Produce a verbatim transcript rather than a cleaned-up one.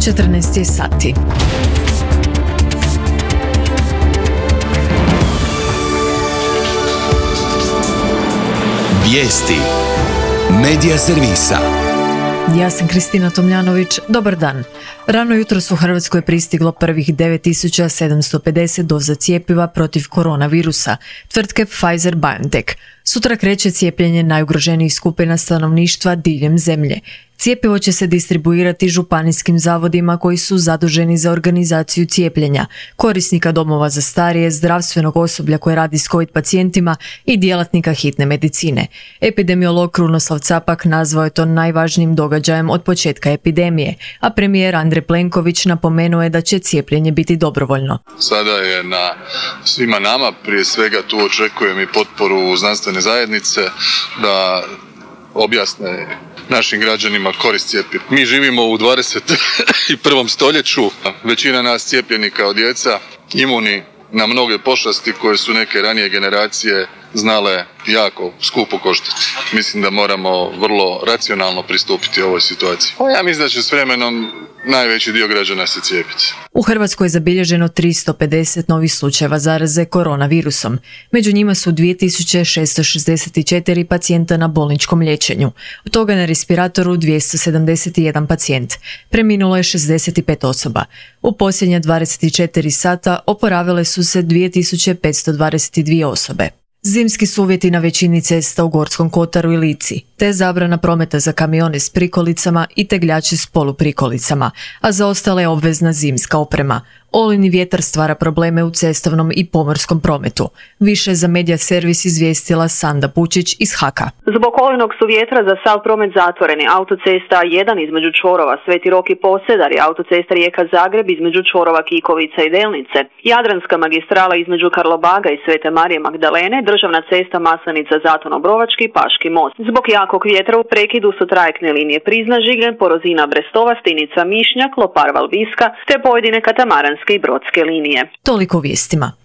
četrnaest je sati. Vijesti Medija servisa. Ja sam Kristina Tomljanović, dobar dan. Rano jutros u Hrvatskoj pristiglo prvih devet tisuća sedamsto pedeset doza cjepiva protiv koronavirusa, tvrtke Pfizer-BioNTech. Sutra kreće cijepljenje najugroženijih skupina stanovništva diljem zemlje. Cijepivo će se distribuirati županijskim zavodima koji su zaduženi za organizaciju cijepljenja, korisnika domova za starije, zdravstvenog osoblja koje radi s COVID pacijentima i djelatnika hitne medicine. Epidemiolog Krunoslav Capak nazvao je to najvažnijim događajem od početka epidemije, a premijer Andrej Plenković napomenuo je da će cijepljenje biti dobrovoljno. Sada je na svima nama, prije svega tu očekujem i potporu znanstvene zajednice da objasne našim građanima korist cjepiva. Mi živimo u dvadeset prvom stoljeću, većina nas cijepljeni kao djeca, imuni na mnoge pošasti koje su neke ranije generacije znale jako skupo koštati. Mislim da moramo vrlo racionalno pristupiti ovoj situaciji. Ja mislim da će s vremenom najveći dio građana se cijepiti. U Hrvatskoj je zabilježeno tristo pedeset novih slučajeva zaraze koronavirusom. Među njima su dvije tisuće šesto šezdeset četiri pacijenta na bolničkom liječenju. Od toga na respiratoru dvjesto sedamdeset jedan pacijent. Preminulo je šezdeset pet osoba. U posljednja dvadeset četiri sata oporavile su se dvije tisuće petsto dvadeset dvije osobe. Zimski su uvjeti na većini cesta u Gorskom kotaru i Lici, te zabrana prometa za kamione s prikolicama i tegljače s poluprikolicama, a za ostale je obvezna zimska oprema. Olujni vjetar stvara probleme u cestovnom i pomorskom prometu. Više za Medija servis izvijestila Sanda Pučić iz Haka. Zbog olujnog su vjetra za sav promet zatvoreni. Autocesta A jedan između čvorova Sveti Rok i Posedar i autocesta Rijeka-Zagreb između čvorova Kikovica i Delnice, Jadranska magistrala između Karlobaga i Svete Marije Magdalene, državna cesta Maslenica-Zaton-Obrovački i Paški most. Zbog jakog vjetra u prekidu su trajektne linije Prizna-Žigljen, Porozina-Brestova, Stinica-Mišnjak, Lopar-Valbiska te pojedine katamaranske i brodske linije. Toliko vijestima.